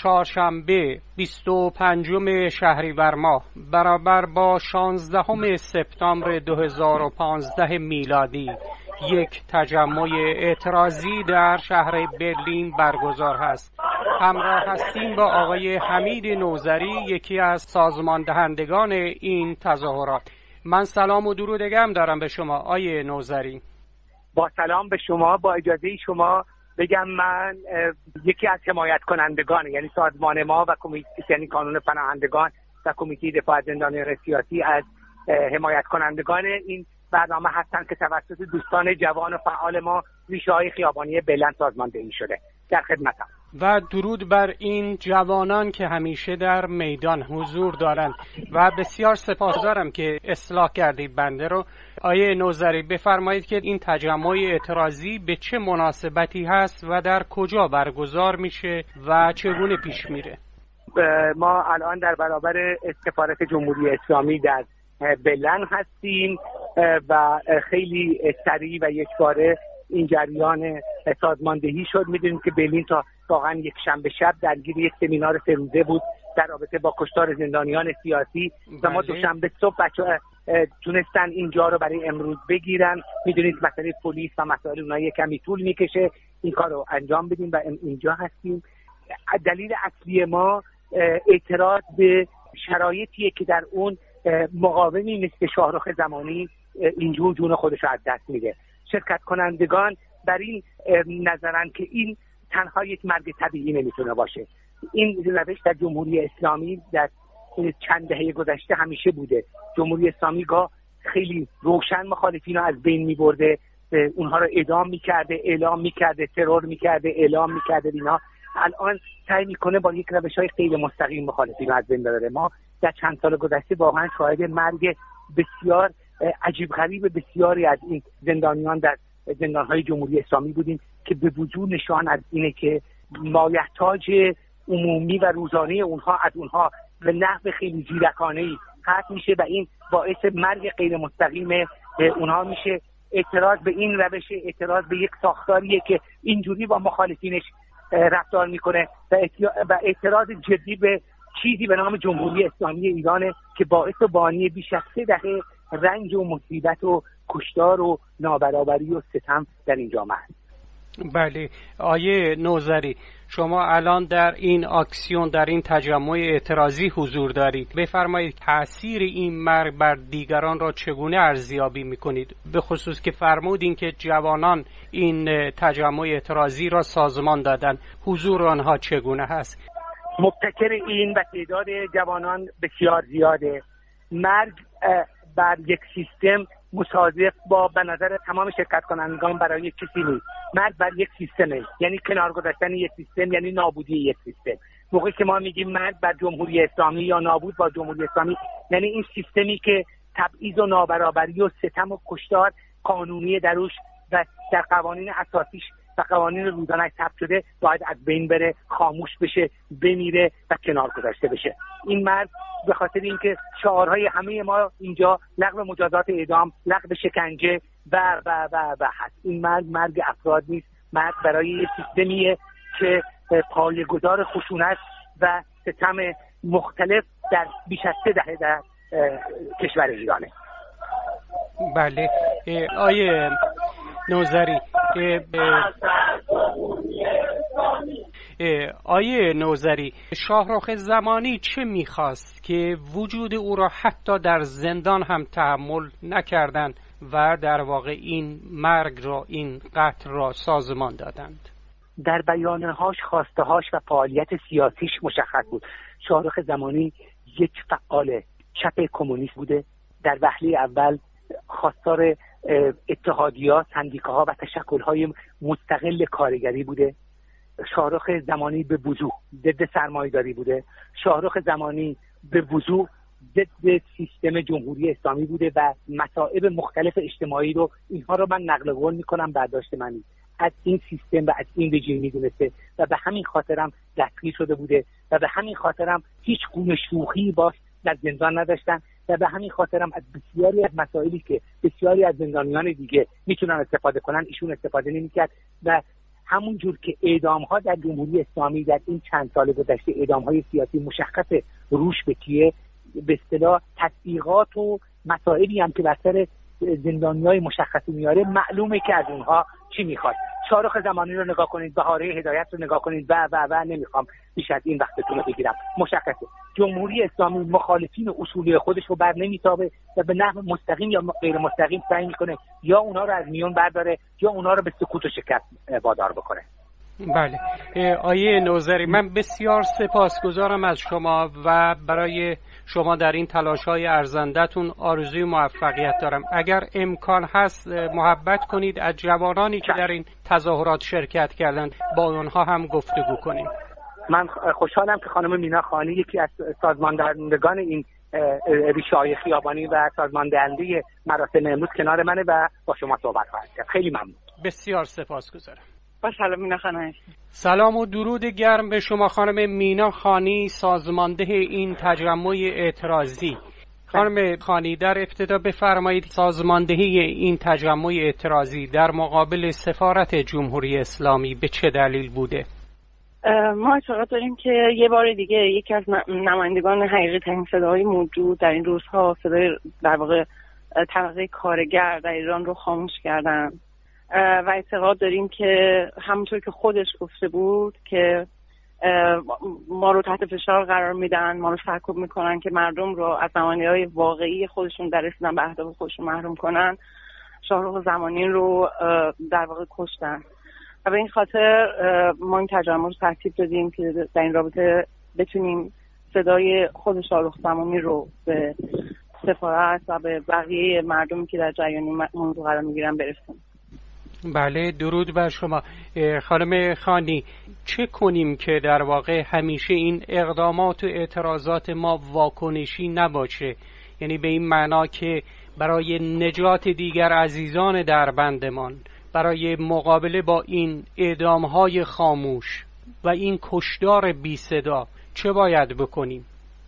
چهارشنبه 25 شهریور ماه برابر با 16 سپتامبر 2015 میلادی یک تجمع اعتراضی در شهر برلین برگزار هست. همراه هستیم با آقای حمید نوذری، یکی از سازمان دهندگان این تظاهرات. من سلام و درود گرم دارم به شما آقای نوذری. با سلام به شما، با اجازه شما بگم من یکی از حمایت کنندگان، یعنی سازمان ما و کمیته، یعنی کانون پناهندگان و کمیته دفاع از زندانیان سیاسی، از حمایت کنندگان این برنامه هستند که توسط دوستان جوان و فعال ما ریشه‌های خیابانی بلند سازماندهی شده. در خدمتم. و درود بر این جوانان که همیشه در میدان حضور دارند و بسیار سپاسگزارم که اصلاح کردید بنده رو. آیه نوذری بفرمایید که این تجمع اعتراضی به چه مناسبتی هست و در کجا برگزار میشه و چگونه پیش میره؟ ما الان در برابر سفارت جمهوری اسلامی در بلند هستیم و خیلی سریع و یکباره این جریان سازماندهی شد. میدونیم که برلین تا واقعا یک شنبه شب درگیر یک سمینار 3 روزه بود در رابطه با کشتار زندانیان سیاسی و ما دوشنبه صبح بچه‌ها تونستن اینجا رو برای امروز بگیرن. میدونید مسئله پلیس و مسائل اونها یک کمی طول میکشه این کار رو انجام بدیم و اینجا هستیم. دلیل اصلی ما اعتراض به شرایطیه که در اون مقاومی مثل شاهرخ زمانی اینجور جون خودش رو از دست میده. شرکت کنندگان بر این نظرن که این تنها یک مرگ طبیعی نمیتونه باشه. این روش در جمهوری اسلامی در چند دهه گذشته همیشه بوده. جمهوری اسلامی خیلی روشن مخالفین رو از بین میبرده، اونها رو اعدام میکرده، اعلام میکرده، ترور میکرده، اعلام میکرده. اینا الان سعی میکنه با یک روش‌های غیر مستقیم مخالفین رو از بین ببره. ما در چند سال گذشته واقعا شاهد مرگ بسیار عجیب غریب بسیاری از این زندانیان در زندان‌های جمهوری اسلامی بودیم که به وجود نشان از اینه که مایحتاج عمومی و روزانه اونها از اونها به نحو خیلی زیرکانه‌ای قطع میشه و این باعث مرگ غیر مستقیم اونها میشه. اعتراض به این روش، اعتراض به یک ساختاریه که اینجوری با مخالفینش رفتار میکنه و اعتراض جدی به چیزی به نام جمهوری اسلامی ایرانه که باعث و بانی بیش از 3 دهه رنج و مصیبت و کشتار و نابرابری و ستم در این جامعه است. بله آیه نوذری، شما الان در این اکسیون، در این تجمع اعتراضی حضور دارید. بفرمایید تأثیر این مرگ بر دیگران را چگونه ارزیابی میکنید؟ به خصوص که فرمودین که جوانان این تجمع اعتراضی را سازمان دادن، حضور آنها چگونه هست؟ مبتکر این و تعداد جوانان بسیار زیاده. مرگ بر یک سیستم مصادف با به نظر تمام شرکت کنندگان برای کسی نیست. مرگ بر یک سیستمه، یعنی کنار گذاشتن یک سیستم، یعنی نابودی یک سیستم. موقعی که ما میگیم مرگ بر جمهوری اسلامی یا نابود با جمهوری اسلامی، یعنی این سیستمی که تبعیض و نابرابری و ستم و کشتار قانونی دروش و در قوانین اساسیش و قوانین روزانه‌اش ثبت شده باید از بین بره، خاموش بشه، بمیره و کنار گذاشته بشه. این مرگ به خاطر اینکه شعارهای همه ما اینجا لغو مجازات اعدام، لغو شکنجه و هست. این مرگ افراد نیست، مرگ برای یک سیستمیه که پایه‌گذار خشونت و ستم مختلف در بیش از 3 دهه در کشور ایرانه. بله آیه نوذری، آیه نوذری، شاهرخ زمانی چه میخواست که وجود او را حتی در زندان هم تحمل نکردند و در واقع این مرگ را، این قتل را سازمان دادند؟ در بیانهاش، خواستهاش و فعالیت سیاسیش مشخص بود. شاهرخ زمانی یک فعال چپ کمونیست بوده. در وهله اول خواستار اتحادیات، سندیکاها و تشکل‌های مستقل کارگری بوده. شاهرخ زمانی به وضوح ضد سرمایه‌داری بوده. شاهرخ زمانی به وضوح ضد سیستم جمهوری اسلامی بوده و مصائب مختلف اجتماعی رو، اینها رو من نقل قول میکنم، برداشت منی، از این سیستم و از این رژیم میدونسته و به همین خاطرم دستگیر شده بوده و به همین خاطرم هیچ گونه شوخی باش در زندان نداشتن و به همین خاطرم از بسیاری از مسائلی که بسیاری از زندانیان دیگه میتونن استفاده کنن ایشون استفاده نمیکرد و همون جور که اعدام‌ها در جمهوری اسلامی در این چند سال گذشته اعدام‌های سیاسی مشخص روش به کیه، به اصطلاح تطبیقات و مسائلی هم که بر سر زندانیای مشخصی میاره، معلومه که از اونها چی میخواد. شاهرخ زمانی رو نگاه کنید، بهاره هدایت رو نگاه کنید و نمیخوام بیش از این وقتتون رو بگیرم. مشخصه جمهوری اسلامی مخالفین اصولی خودش رو بر نمیتابه و به نحو مستقیم یا غیر مستقیم سعی میکنه یا اونا رو از میون برداره یا اونا رو به سکوت و شکست وادار بکنه. بله آیه نوذری، من بسیار سپاسگزارم از شما و برای شما در این تلاش‌های ارزنده‌تون آرزوی موفقیت دارم. اگر امکان هست محبت کنید از جوانانی که در این تظاهرات شرکت کردند با اونها هم گفتگو کنیم. من خوشحالم که خانم مینا خانی یکی از سازماندهندگان این ریشه‌های خیابانی و سازماندهنده مراسم امروز کنار منه و با شما صحبت خواهد کرد. خیلی ممنون. بسیار سپاسگزارم. با سلام مینا خانی. سلام و درود گرم به شما خانم مینا خانی، سازمانده این تجمع اعتراضی. خانم خانی در ابتدا بفرمایید سازماندهی این تجمع اعتراضی در مقابل سفارت جمهوری اسلامی به چه دلیل بوده؟ ما اعتقاد داریم که یه بار دیگه یکی از نمایندگان حقیقی ترین صداهای موجود در این روزها، صدای در واقع طبقه کارگر در ایران رو خاموش کردن و اعتقاد داریم که همونطور که خودش گفته بود که ما رو تحت فشار قرار میدن، ما رو سرکوب میکنن که مردم رو از نمایندگی‌های واقعی خودشون در رسیدن به اهداف خودشون محروم کنن. شاهرخ زمانی رو در واقع کشتن و به این خاطر ما این تجمع رو ترتیب دادیم که در این رابطه بتونیم صدای خود شاهرخ زمانی رو به سفارت و به بقیه مردمی که در جریان موضوع قرار میگیرن برسونیم. بله درود بر شما خانم خانی. چه کنیم که در واقع همیشه این اقدامات و اعتراضات ما واکنشی نباشه؟ یعنی به این معنا که برای نجات دیگر عزیزان دربندمان، برای مقابله با این اعدامهای خاموش و این کشتار بی صدا چه باید بکنیم؟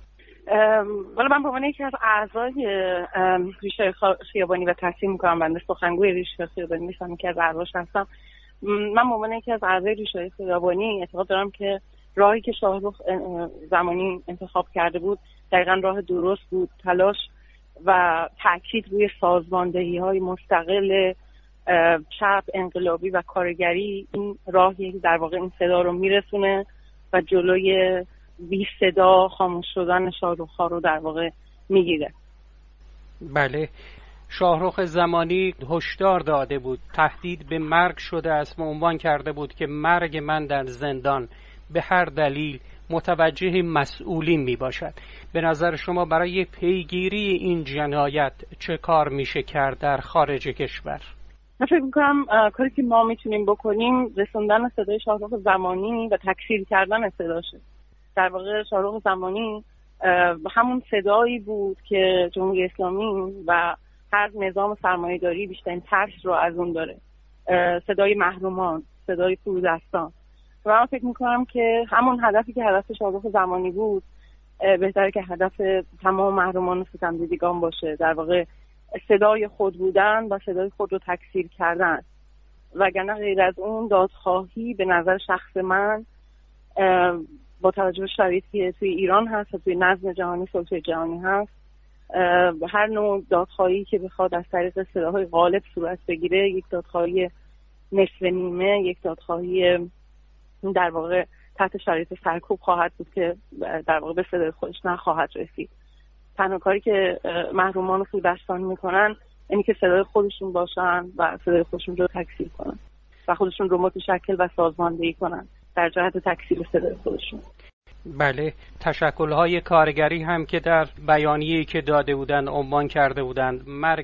ولی من به عنوان یکی از اعضای ریشه خیابانی و تحصیل میکنم، بنده سخنگوی ریشه خیابانی نیستم که از اعضاش هستم. من به عنوان یکی از اعضای ریشه خیابانی اعتقاد دارم که راهی که شاهرخ زمانی انتخاب کرده بود دقیقاً راه درست بود. تلاش و تاکید روی سازماندهی‌های مستقل چپ، انقلابی و کارگری این راهی که در واقع این صدا رو میرسونه و جلوی بی صدا خاموش شدن شاهرخ‌ها رو در واقع میگیره. بله شاهرخ زمانی هشدار داده بود، تهدید به مرگ شده است و عنوان کرده بود که مرگ من در زندان به هر دلیل متوجه مسئولین می باشد. به نظر شما برای پیگیری این جنایت چه کار میشه کرد در خارج کشور؟ من فکر میکنم کاری که ما میتونیم بکنیم رسوندن صدای شاهرخ زمانی و تکثیر کردن صداشه. در واقع شاهرخ زمانی همون صدایی بود که جمهوری اسلامی و هر نظام سرمایه‌داری بیشترین ترس رو از اون داره. صدای محرومان، صدای فرودستان. و من فکر میکنم که همون هدفی که هدف شاهرخ زمانی بود بهتره که هدف تمام محرومان و ستمدیدگان باشه. در واقع صدای خود بودن و صدای خود رو تکثیر کردن. وگرنه غیر از اون دادخواهی به نظر شخص من با توجه به شرایطی که توی ایران هست و توی نظم جهانی، سلطه جهانی هست، هر نوع دادخواهی که بخواد از طریق صداهای غالب صورت بگیره یک دادخواهی نصف نیمه، یک دادخواهی در واقع تحت شرایط سرکوب خواهد بود که در واقع به صدای خودش نخواهد رسید. تنها کاری که محرومان و فرودستان میکنن اینی که صدای خودشون باشن و صدای خودشون رو تکثیر کنن و خودشون رو متشکل و سازماندهی کنن در جهت تکثیر صدای خودشون. بله تشکل‌های کارگری هم که در بیانیه‌ای که داده بودند عنوان کرده بودند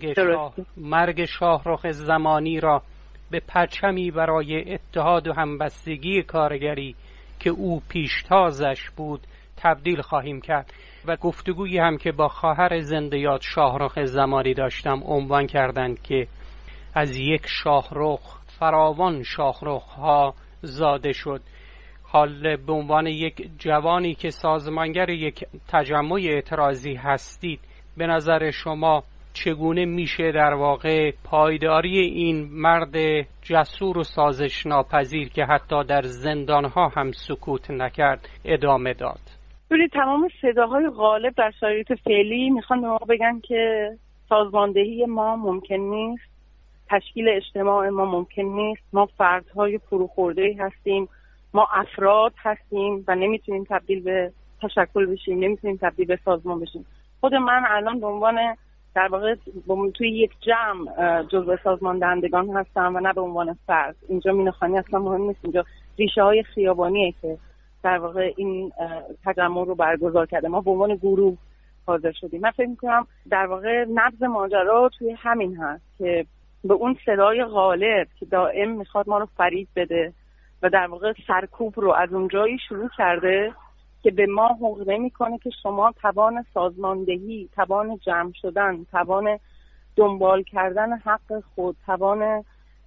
مرگ شاهرخ زمانی را به پرچمی برای اتحاد و همبستگی کارگری که او پیشتازش بود تبدیل خواهیم کرد. و گفتگویی هم که با خواهر زنده یاد شاهرخ زمانی داشتم عنوان کردند که از یک شاهرخ فراوان شاهرخ‌ها زاده شد. حال به عنوان یک جوانی که سازمانگر یک تجمع اعتراضی هستید، به نظر شما چگونه میشه در واقع پایداری این مرد جسور و سازش ناپذیر که حتی در زندانها هم سکوت نکرد ادامه داد؟ ببینید تمام صداهای غالب در شرایط فعلی میخوان به ما بگن که سازماندهی ما ممکن نیست، تشکیل اجتماع ما ممکن نیست، ما فردهای فروخورده‌ای هستیم، ما افراد هستیم و نمیتونیم تبدیل به تشکل بشیم، نمیتونیم تبدیل به سازمان بشیم. خود من الان به عنوان در واقع توی یک جمع جزء سازمان دهندگان هستم و نه به عنوان فرد. اینجا میناخانی اصلا مهم نیست، اینجا ریشه های خیابانیه که در واقع این تجمع رو برگزار کرده. ما به عنوان گروه حاضر شدیم. من فکر می‌کنم در واقع نبض ماجرا توی همین هست که به اون صدای غالب که دائم میخواد ما رو فریب بده و در واقع سرکوب رو از اونجایی شروع کرده که به ما حق نمی‌کنه که شما توان سازماندهی، توان جمع شدن، توان دنبال کردن حق خود، توان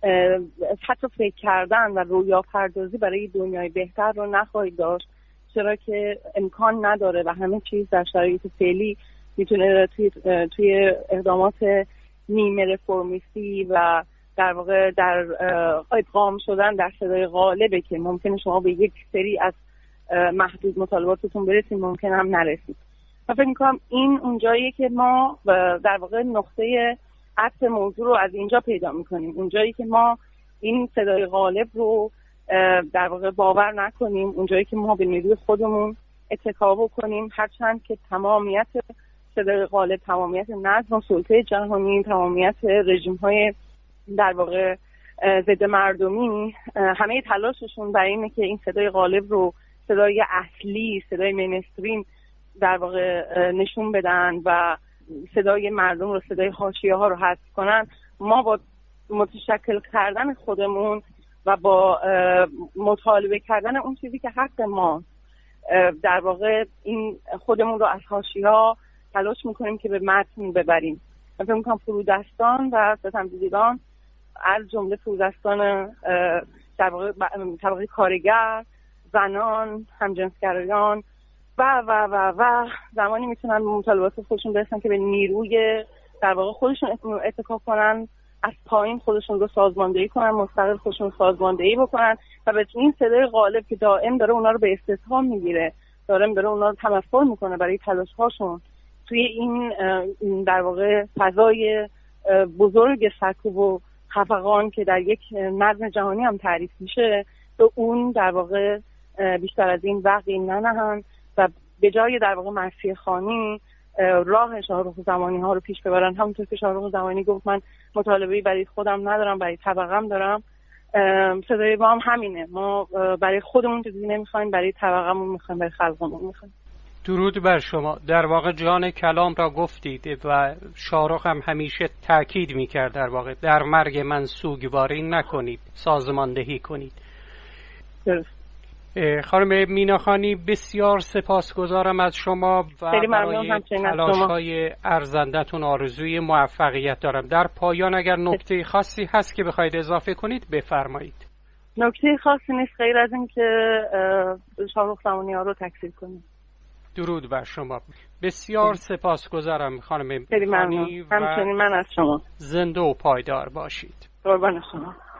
حتی فکر کردن و رویا پردازی برای دنیای بهتر رو نخواهید داشت، چرا که امکان نداره و همه چیز در شرایط فعلی میتونه توی اقدامات نیمه رفرمیستی و در واقع در ادغام شدن در صدای غالبه که ممکنه شما به یک سری از محدود مطالباتتون برسید، ممکنه هم نرسید. من فکر می‌کنم این اونجاییه که ما در واقع نقطه عطف موضوع رو از اینجا پیدا می‌کنیم، اونجایی که ما این صدای غالب رو در واقع باور نکنیم، اونجایی که ما به نیروی خودمون اتکا بکنیم، هرچند که تمامیت صدای غالب، تمامیت نظم و سلطه جهانی، تمامیت رژیم‌های در واقع ضد مردمی همه تلاششون برای اینه که این صدای غالب رو صدای اصلی، صدای مینستریم در واقع نشون بدن و صدای مردم رو، صدای حاشیه‌ها رو حذف کنن. ما با متشکل کردن خودمون و با مطالبه کردن اون چیزی که حق ما در واقع این خودمون رو از حاشیه‌ها تلاش میکنیم که به متن ببریم. من فکر میکنم فرودستان و ستمدیدگان از جمله فرودستان در واقع طبقه کارگر، زنان، همجنسگرایان و زمانی میتونن به مطالبات خودشون برسن که به نیروی در واقع خودشون اتکا کنن، از پایین خودشون رو سازماندهی کنن، مستقل خودشون رو سازماندهی بکنن و به این صدای غالب که دائم داره اونا رو به استثهام میگیره، داره اونا رو تمسخر میکنه برای تلاش‌هاشون توی این در واقع فضای بزرگ سرکوب و خفقان که در یک نظم جهانی هم تعریف میشه، به اون در واقع بیشتر از این وقتی ننهن و به جای در واقع مرثیه خوانی راه شاهرخ زمانی ها رو پیش ببرن. همونطور که شاهرخ زمانی گفت من مطالبه‌ای برای خودم ندارم، برای طبقم دارم. صدای ما هم همینه، ما برای خودمون چیزی نمیخوایم، برای طبقمون میخوایم، برای خلقمون میخوایم. درود بر شما. در واقع جان کلام را گفتید و شاهرخ هم همیشه تاکید میکرد در واقع در مرگ من سوگواری نکنید، سازماندهی کنید. درست. خانم میناخانی بسیار سپاسگزارم از شما و برای تلاش‌های ارزنده‌تون آرزوی موفقیت دارم. در پایان اگر نکته خاصی هست که بخواید اضافه کنید بفرمایید. نکته خاصی نیست غیر از این که شاهرخ زمانی ها رو تکثیر کنید. درود بر شما. بسیار سپاسگزارم خانم میناخانی. همچنین من از شما. زنده و پایدار باشید. قربان شما.